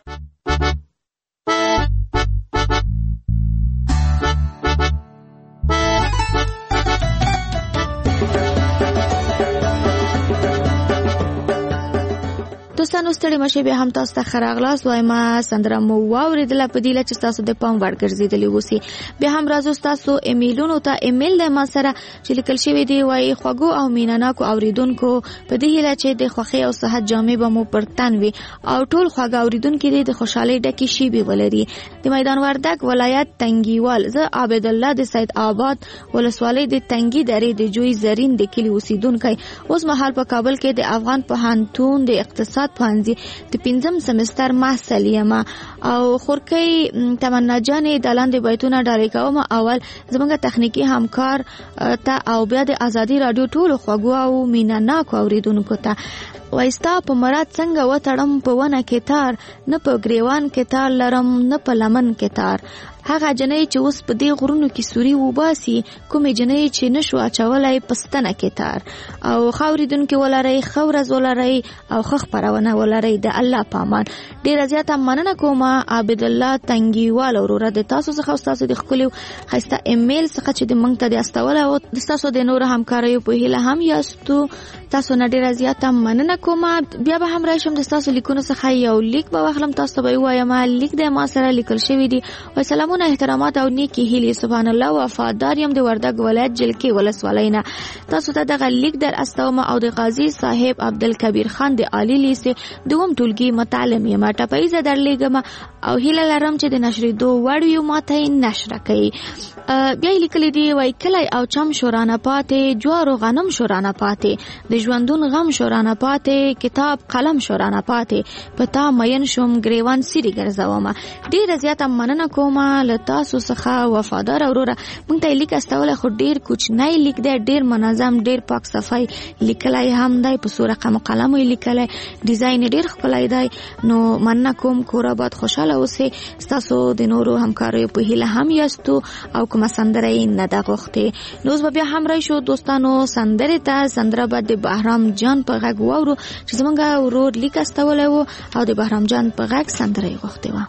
دوستانو ستړي مشه به هم تاسو ته خراغلاس وایم سندره مو واوریدله په دیله چې تاسو د پام وړ ګرځیدلی اوسئ بیا هم راځو تاسو ایمیلونو ته ایمیل د ما سره چې لیکل شوی دی وایي خوږو او میناناکو اوریدونکو په دې هیله چې د خوښۍ او صحت جامې به مو پر تن وي او ټول خوږ اوریدونکي د خوشحالۍ ډکې شیبې ولري د میدان وردګ ولایت تنګیوال زه عابد الله د سید آباد ولسوالۍ د تنګي درې د جوی زرین د کلی اوسیدونکی اوس مهال په کابل کې د افغان پوهنتون د اقتصاد پوهنځي د پنځم سمستر محصل یم او خورکۍ تمنا جانې د لاندې بیتونه ډالۍ کوم اول زموږ تخنیکی همکار ته او بیا د ازادي راډیو ټولو خوږو او میناناکو اوریدونکو ته وایستا په مراد څنګه وتړم په ونه کې تار نه په ګریوان کې تار لرم نه په لمن کې تار هغه جنۍ چې اوس په دې غرونو کې سوري وباسي کومې جنۍ چې نشو اچولای پستنه کې تار او خاوریدونکو ولري خورز ولري او خخ پرونه ولري د الله پامان ډیر زیاته مننه کوم عابد الله تنګیوال وروره د تاسو څخه تاسو د خپل خسته ایمیل څخه چې د مونږ ته د استول او د تاسو د نور همکاریو په هیله هم یاستو تاسو نه ډیر زیاته مننه کوم بیا به هم راشم د تاسو لیکونو څخه یو لیک به واخلم تاسو به وایم لیک د ما سره لیکل شوی دی والسلام احترامات او نیکی هیلی سبحان الله وفادار یم د وردګ ولایت جلکی ولسوالۍ نه تاسو ته دغه لیک در استوم او د قاضي صاحب عبدالکبیر خان د عالی لیسه دوم ټولګي متعلم یم ټپایزه در لیګم او هیله لرم چې د نشر دو وړیو ماته نشر کړي بیا لیکل دی وای کله او چم شورانه پاتې جوارو غنم شورانه پاتې د ژوندون غم شورانه پاتې کتاب قلم شورانه پاتې پتا مین شوم گریوان سری ګرځوم ډیر زیاته مننه کوم له تاسو څخه وفادار اوروره مونږ ته لیک استول خو ډیر کوچنی لیک دی ډیر منظم ډیر پاک صفای لیکلای هم دی په سور رقم قلم لیکلای ډیزاین ډیر ښکلی دی نو مننه کوم کور آباد خوشاله اوسئ تاسو د نورو همکاریو په هیله هم یاستو او کومه سندره یې نه ده غوښتې نو اوس بیا هم راشو دوستانو سندرې ته سندره به د بهرام جان په غږ واورو چې زمونږ ورور لیک استولی و او د بهرام جان په غږ سندره یې غوښتې وه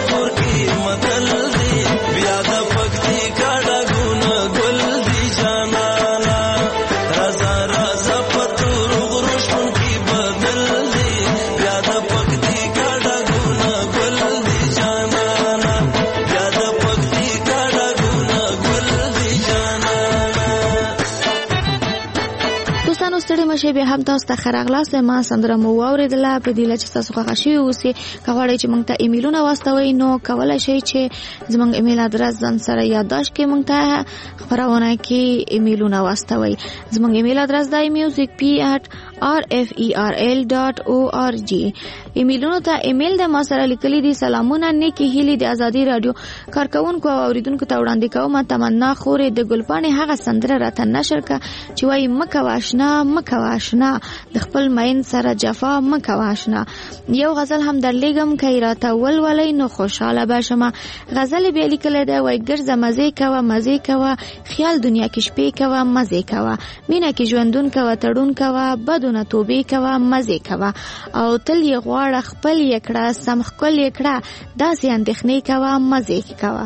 متل دی بیا د پکتی کډه ګونه ګل دی جان شي به هم تاسو ته خرغلاس ما سندره مو اوریدله په دې لچ تاسو خوښ شي اوسې کغړی چې مونږ ته ایمیلونه واستوي نو کولای شي چې زمونږ ایمیل ادرس ځان سره یادداشت کې مونږ ته خبرونه کې ایمیلونه واستوي. زمونږ ایمیل ادرس دی music p at r f e r l dot org. ایمیلونو ته ایمیل د ما سره لیکلي دي سلامونه نیکی هیلي د ازادي رادیو کارکونکو او اوریدونکو ته وړاندې کوم. تمنا خورې د ګلپانې هغه سندره راته نشر کا چې وای مکه واشنا مکه واشنا د خپل مین سره جفا مکه واشنا. یو غزل هم درلېګم کای راته ولولای نو خوشاله بشم. غزل به لیکل دی وای ګرځه مزه کوه مزه کوه خیال دنیا کې شپې کوه مزه کوه مینه کې ژوندون کوه تړون کوه بدونه توبې کوه مزه کوه او تل یې غواړه خپل یې کړه سم خپل یې کړه داسې اندېښنې کوه مزه کوه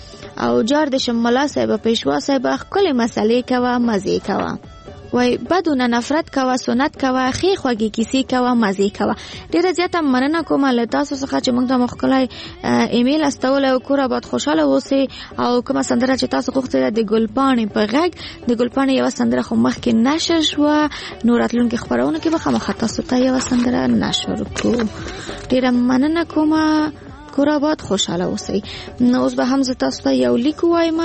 او جار د شملا صاحب پېشوا صاحب خپل مسلې کوه مزه کوه وای بدونه نفرت کوه سنت کوه خې خوږی کیسې کوه مزه کوه. ډیره زیاته مننه کوم له تاسو څخه چې موږ ته مخکلای ایمیل استول او کور آباد خوشاله اوسئ او کومه سندره چې تاسو غوښتل د ګلپانې په غږ د ګلپانې یو سندره خو مخکې نشر شو نو راتلونکي خبرونه کې به خامخا تاسو ته یو سندره نشر کوو. ډیره مننه کوم کور آباد خوشاله اوسئ. نو اوس به هم زه تاسو ته یو لیک وایم.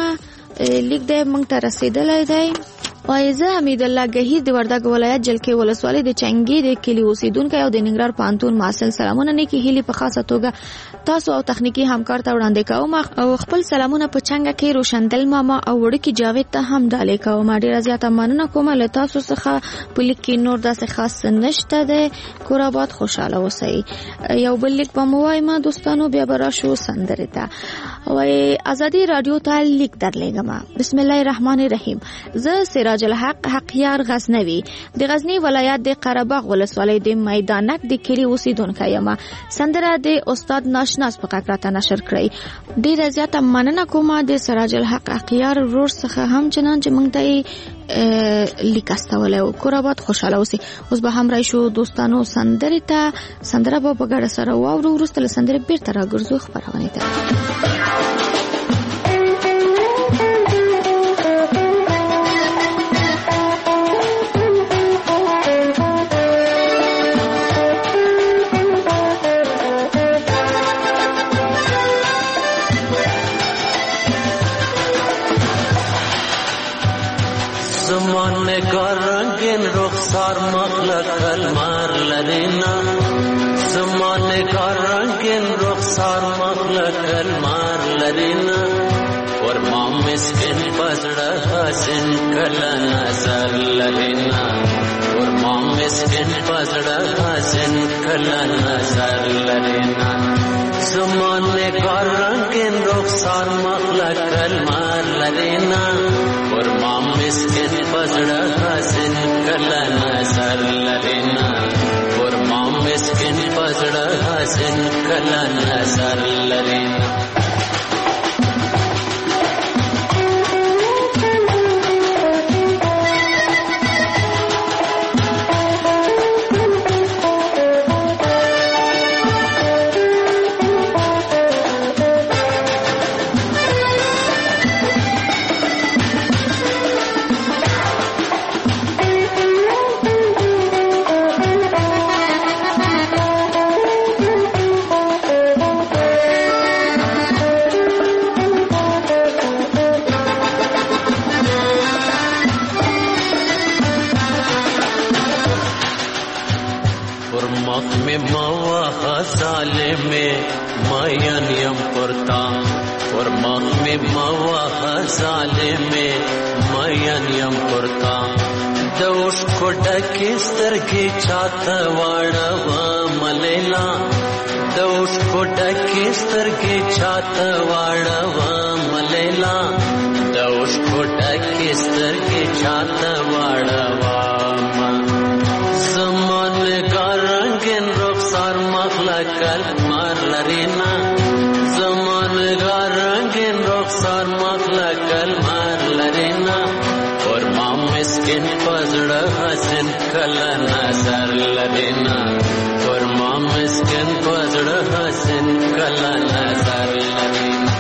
لیک دې موږ ته رسیدلی دی. وایزه حمید الله گهیر د وردګ ولایت جلکې ولسوالۍ د چنګي د کلی اوسیدونکو او د ننګرهار پانتون ماسل سلامونه نیکی هیلي په خاصه توګه تاسو او تخنیکی همکار ته وړاندې کوم او خپل سلامونه په چنګه کې روشندل ماما او وړکی جاوید ته هم ډالې کوم. ډیره زیاته مننه کوم له تاسو څخه په لیک کې نور داسې خاص نشته ده. کور آباد خوشاله اوسئ. یو بل لیک به مو وایم دوستانو بیا به راشو سندره ته. وای ازادي رادیو ته لیک درلېږم. بسم الله الرحمن الرحیم. زه سراج الحق حقیار غزنوي د غزنی ولایت د قرهباغ ولسوالۍ د میدانک د کلی اوسیدونکو یم. سندره د استاد ناشناس په قکراته نشر کړی. ډیره زیاته مننه کوم د سراج الحق حقیار ورور څخه هم چنان چې موږ ته لیک استول او کور آباد خوشاله اوسئ. اوس به هم راشو دوستانو سندره ته. سندره به په ګډه سره واورو وروسته له سندره بیرته راګرځو خبرونه ته. زمانه کا رنگین رخسار مخلق المار لرینا زمانه کا رنگین رخسار مخلق المار لرینا ورما مسکن پزړه حسن کلا نظر لرینا ورما مسکن پزړه حسن کلا نظر لرینا زمانه کا رنگین رخسار مخلق المار لرینا ورما مسکن پزړه حسن کلا نظر لرینا ورما مسکن پزړه حسن کلا نظر لرینا سترګې چاته واړه ملیلا د اوس کوټه کې سترګې چاته واړه ملیلا د اوس کوټه کې سترګې چاته واړه زمانه کا رنگین رخسار مخلق المار لرینا زمانه کا رنگین رخسار مخلق المار لرینا اور ما مسکن پزړه حسن کلا نظر لرینا اور ما مسکن پزړه حسن کلا نظر لرینا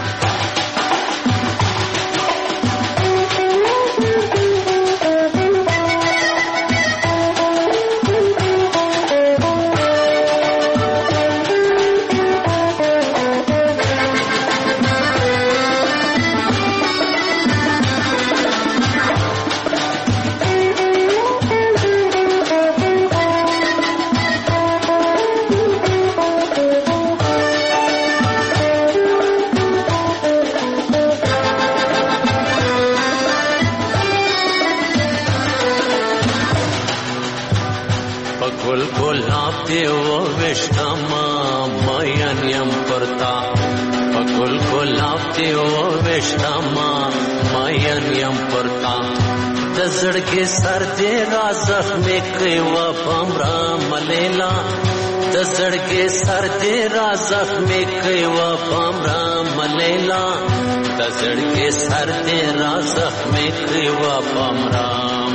مین یم پرتا پکل گلاب دی او وشتما مین یم پرتا د زړګي سر دې را زخمې کړې و پمرا ملیلا د زړګي سر دې را زخمې کړې و پمرا ملیلا د زړګي سر دې را زخمې کړې و پمرا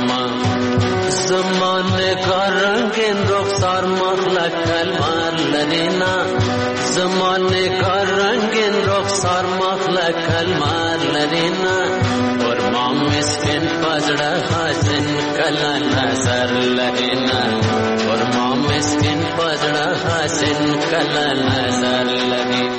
زمانه کا رنگین رخسار مخلق کلمار لرینا زمانه کا رنگین رخسار مخلق کلمار لرینا اور مام مسکن پزڑا حسن کلا نظر لرینا اور مام مسکن پزڑا حسن کلا نظر لرینا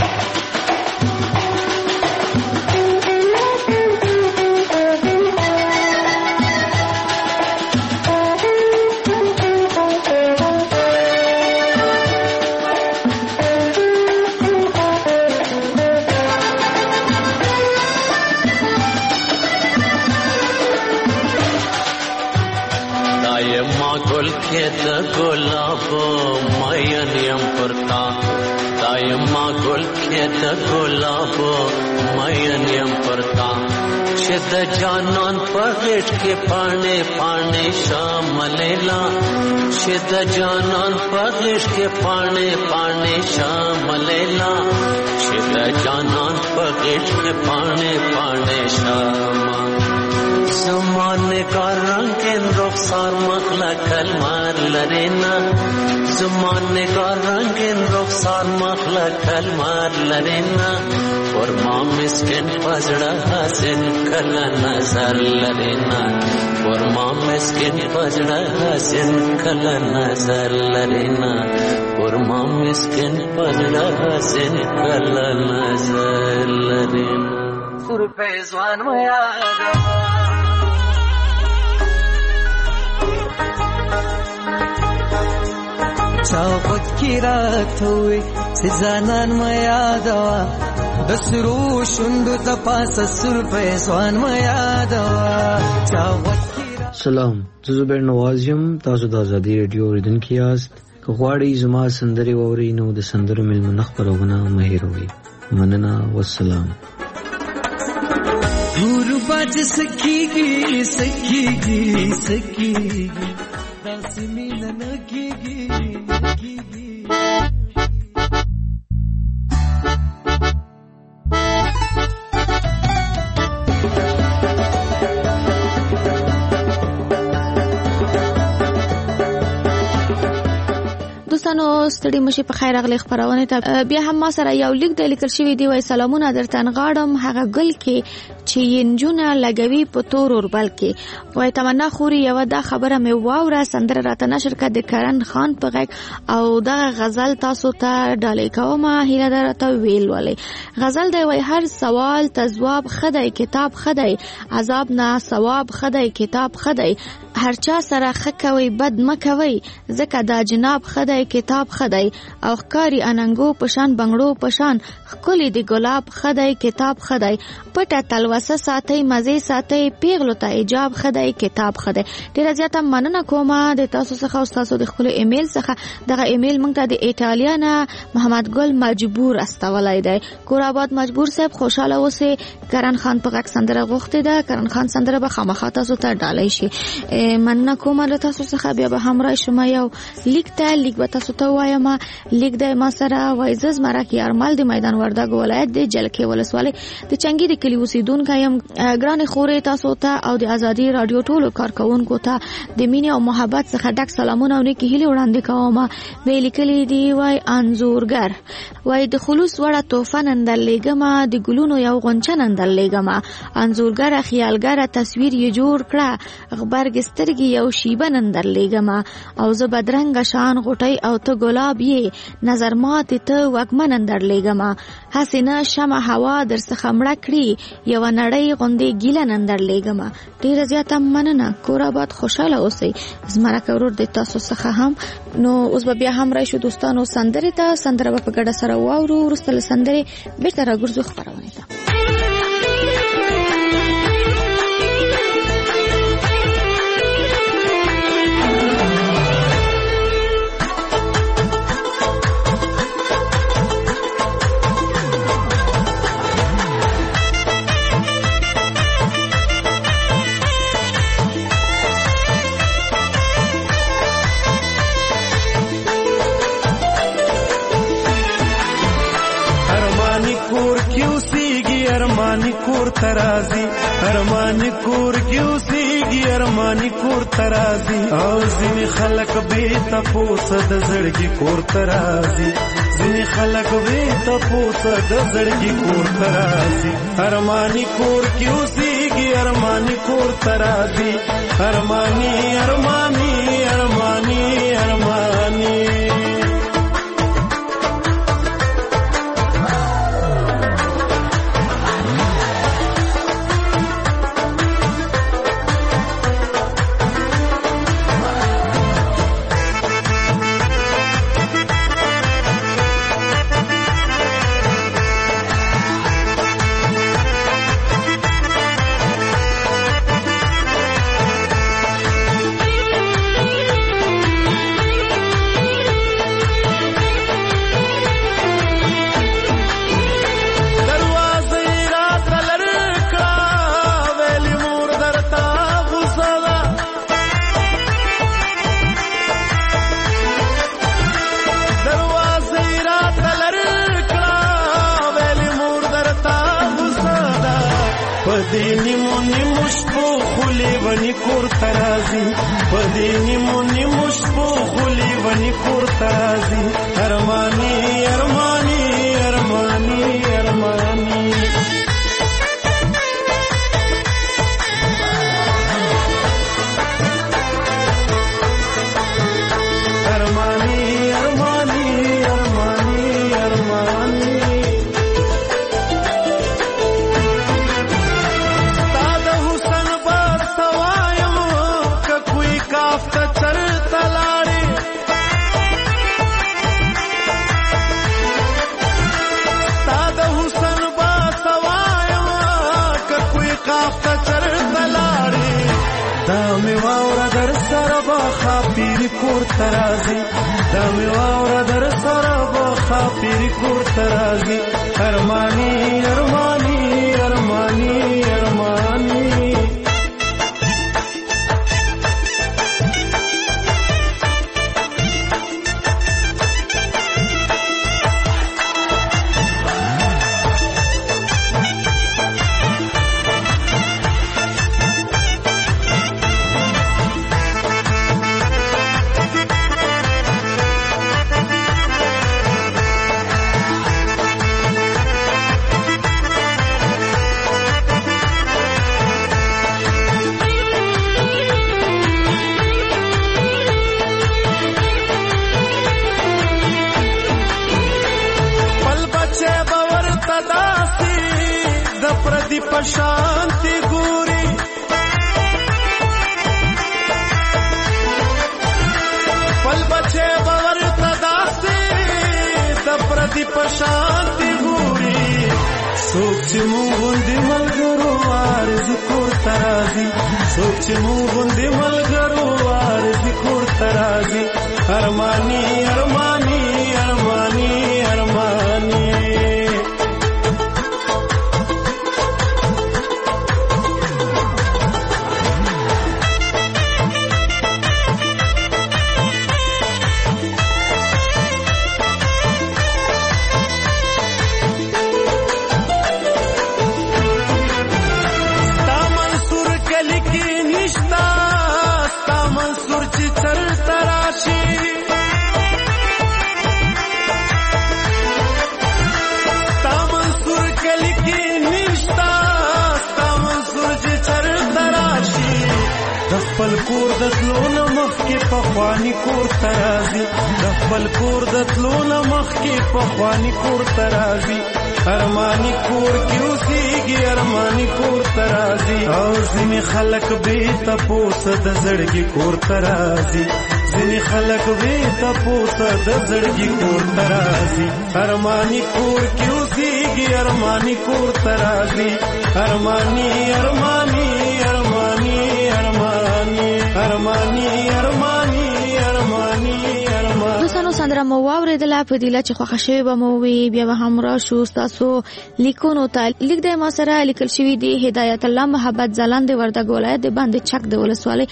گل کھیت گلاب مین یم پرتا دایما گل کھیت گلاب مین یم پرتا شد جانان پغش کے پانے پانے شام لیلا شد جانان پغش کے پانے پانے شام لیلا شد جانان پغش کے پانے پانے شام زمانه کا رنگین رخسار مخلا کلمار لرینا زمانه کا رنگین رخسار مخلا کلمار لرینا اور ماں مسکن پزڑا حسن کلا نظر لرینا اور ماں مسکن پزڑا حسن کلا نظر لرینا اور ماں مسکن پزڑا حسن کلا نظر لرینا سر پہ زوان میاد چاوت کی رات ہوئی سزانان میادوا دسرو شندو تپاس سر پیسوان میادوا چاوت کی رات سلام زه زبیر نواز یم تاسو د ازادي رادیو اوریدونکي یاست که غواړئ زما سندرې واورئ نو د سندرو میلمنه خپرونه مه هېروئ مننه والسلام غربت سکیږي سکیږي سکیږي داس مين نه کیږي کیږي دوستانو ستړي مشي په خیر اغلی خبرونه ته بیا هم ما سره یو لیک د لیکل شوی دی وای سلامونه درته غاړم هغه ګل کې چې ینجونه لګوي په تور اوربل کې وای تمنا خوري یو دا خبره مې واوره سندره راته نشر کړه د کرن خان په غږ او دا غزل تاسو ته ډالې کومه هیله درته ویل ولې غزل دی وای هر سوال ته جواب خدای کتاب خدای عذاب نه ثواب خدای کتاب خدای هر چا سره خکوي بد مکوي زکه دا جناب خدای کتاب خدای او ښکاری اننګو پشان بنگړو پشان خکلی دی ګلاب خدای کتاب خدای پټه تلوسه ساتي مزه ساتي پیغلو ته ایجاب خدای کتاب خدای ډیر زیاته مننه کومه د تاسو څخه او تاسو د خپل ایمیل څخه دغه ایمیل موږ ته د ایتالیا نه محمد ګل مجبور استولای دی کوراباد مجبور صاحب خوشاله اوسه کرن خان په غږ سندره غوښته ده کرن خان سندره به خامخا تاسو ته ډالای شي مننه کومه له تاسو څخه بیا به همراه شمه یو لیک ته لیک به تاسو ته وایم لیک د ما سره وایزز مرکه ارمل د میدان وردګ ولایت د جلکې ولسوالۍ د چنګي د کلی اوسیدونکو یم ګران خورې تاسو ته او د ازادي رادیو ټولو کارکونکو ته د مینې او محبت څخه ډک سلامونه او نیکی هیله وړاندې کوم به لیکلي دی وای انزورګر وای د خلوص وړه توفه نندل لګما د ګلونو یو غونچه نندل لګما انزورګر خیالګر تصویر یې جوړ کړه خبرګ سترګي یو شیبه نندل لګما او زه بدرنګ شان غټي او ته ګلاب یې نظر مات ته وګمن نندل لګما حسینه شمع هوا در څخه مړه کړی یو نړۍ غوندې ګیله نندل لګما ډیر زیاته مننه کوراباد خوشاله اوسئ زمرا کورور د تاسو څخه هم نو اوس بیا هم راشو دوستانو سندري ته سندره په ګډه سره واورو ورسته سندري بیرته راګرځو خبرونه ته ارمانی کور ترازی ارمانی کور کې اوسېږي ارمانی کور ترازی او ځینې خلک بې تپوسه د زړګي کور ترازی ځینې خلک بې تپوسه د زړګي کور ترازی ارمانی کور کې اوسېږي ارمانی کور ترازی ارمانی ارمانی ارمانی ارمانی پدینی مونی مشپو خلی ونی کور ترازی پدینی مونی مشپو خلی ونی کور ترازی ارمانی ارمانی ارمانی ارمانی دامی واورا در سر با خاپیری کور ترازی دامی واورا در سر با خاپیری کور ترازی ارمانی ارمانی ارمانی ارمانی پردی پشانتی ګوري پل بچه باور تداسي د پردی پشانتی ګوري سوچ چې مونږ غوندې ملګرو ارزو کور ترازی سوچ چې مونږ غوندې ملګرو ارزو کور ترازی ارمانی ارمانی ارمانی ارمانی خپل کور د تلونه مخکې پخوانی کور ترازی د خپل کور د تلونه مخکې پخوانی کور ترازی ارمانی کور کې اوسېږي ارمانی کور ترازی او ځینې خلک بې تپوسه د زړګي کور ترازی ځینې خلک بې تپوسه د زړګي کور ترازی ارمانی کور کې اوسېږي ارمانی کور ترازی ارمانی ارمانی ارمانی ارمانی ارمانی ارمانی ارمانی ارمانی دوستانو سندره مو واوریدله په دې لچ خوښه شوی به مو وی بیا به هم راشو تاسو لیکونو ته لیک د ما سره لیکل شوی دی هدایت الله محبت ځلاند وردګ ولایت د باندې چک د ولسوالۍ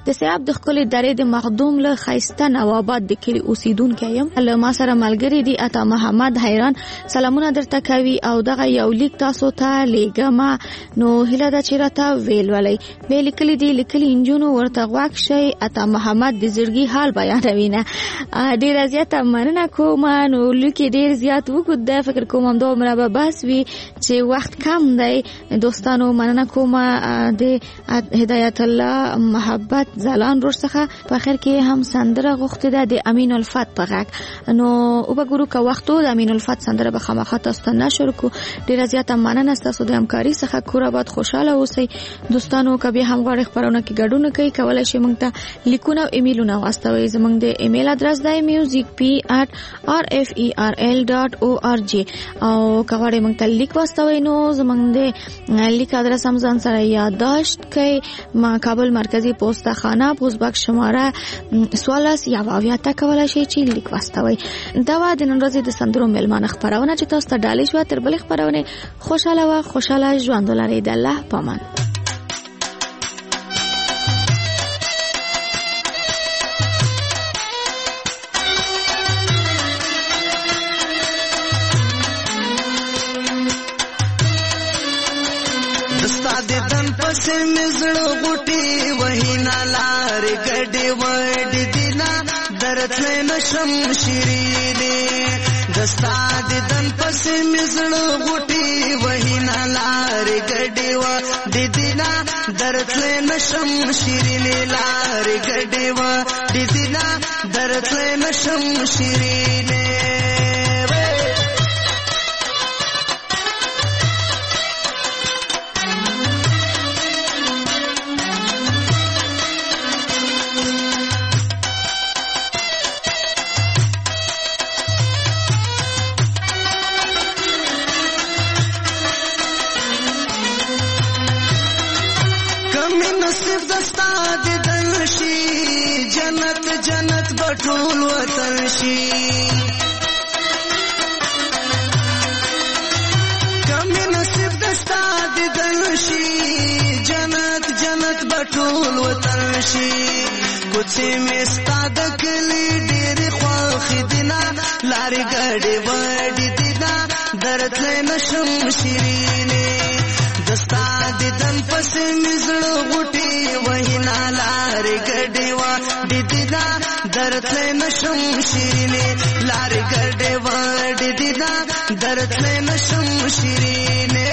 د سیاب د خپل درې د مخدوم له خیسته نوابات د کلی اوسیدونکو یم. له ما سره ملګری دی عطا محمد حیران. سلامونه درته کوي او دغه یو لیک تاسو ته لېږم نو هیله ده چې راته ویل ولئ. به لیکلي دي لیکلي انجونو ورته غوږ شئ. عطا محمد د زړګي حال بیانوي نه. ډېره زیاته مننه کوم. نو لیکي ډېر زیات وګد فکر کوم همدومره به بس وي چې وخت کم دی. دوستانو مننه کوم د هدایت الله محبت زلان روش څخه. په اخر کې هم سندره غوښتې ده د امین الفت په غږ. نو وګورو که وختو د امین الفت سندره به خامخا تاسو ته نشر کو. ډېره زیاته مننه ستاسو د همکاري څخه. کور آباد خوشاله اوسئ. دوستانو که بیا هم غواړئ خپرونه کې ګډون کوي کولی شئ موږ ته لیکونه او ایمیلونه واستوئ. زموږ د ایمیل ادرس دی میوزیک پی ات آر اف ای آر ال ډاټ او آر جی او که غواړئ موږ ته لیک واستوئ نو زموږ د لیک ادرس هم ځان سره یادداشت کړئ. ما کابل مرکزی پوسټه خانه پوسټ باکس شماره څوارلس یو اویا ته کولی شئ چې لیک واستوئ. دا وه د نن ورځې د سندرو میلمانه خپرونه چې تاسو ته ډالۍ شوه. تر بلې خپرونې خوشحاله وه خوشحاله ژوند ولرئ. د الله په امان. پسې مزړه غوټي وهینا لار ګډې وډې دینا درته نشم شیرینې دستا د دن پسې مزړه غوټي وهینا لار ګډې وډې دینا درته نشم شیرینې لار ګډې وډې دینا درته نشم شیرینې. جنت جنت بټول وطن شي کمی نصیب دستا دیدن شي جنت جنت بټول وطن شي کوڅې مې ستا د کلي ډېرې خوښې دینا لارې ګډې وډې دینا درتلی نشم شیرینې دستا دیدن پسې مې زړه غوټې وهینا لارې ګډې وډې دینا درتلی نشم شیرینې لارې ګډې وډې دینا درتلی نشم شیرینې.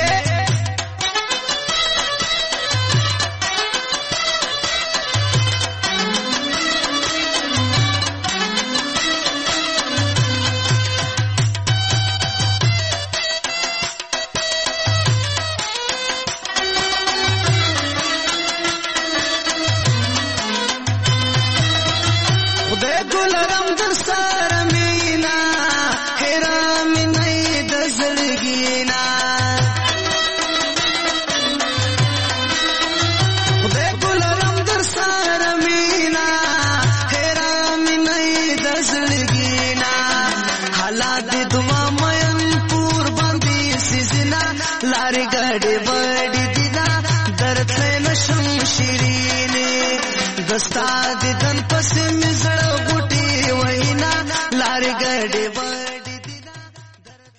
لارې ګډې وډې دینا درته نشم شیرینې دستا دیدن پسې مې زړه غوټې وینا لارې ګډې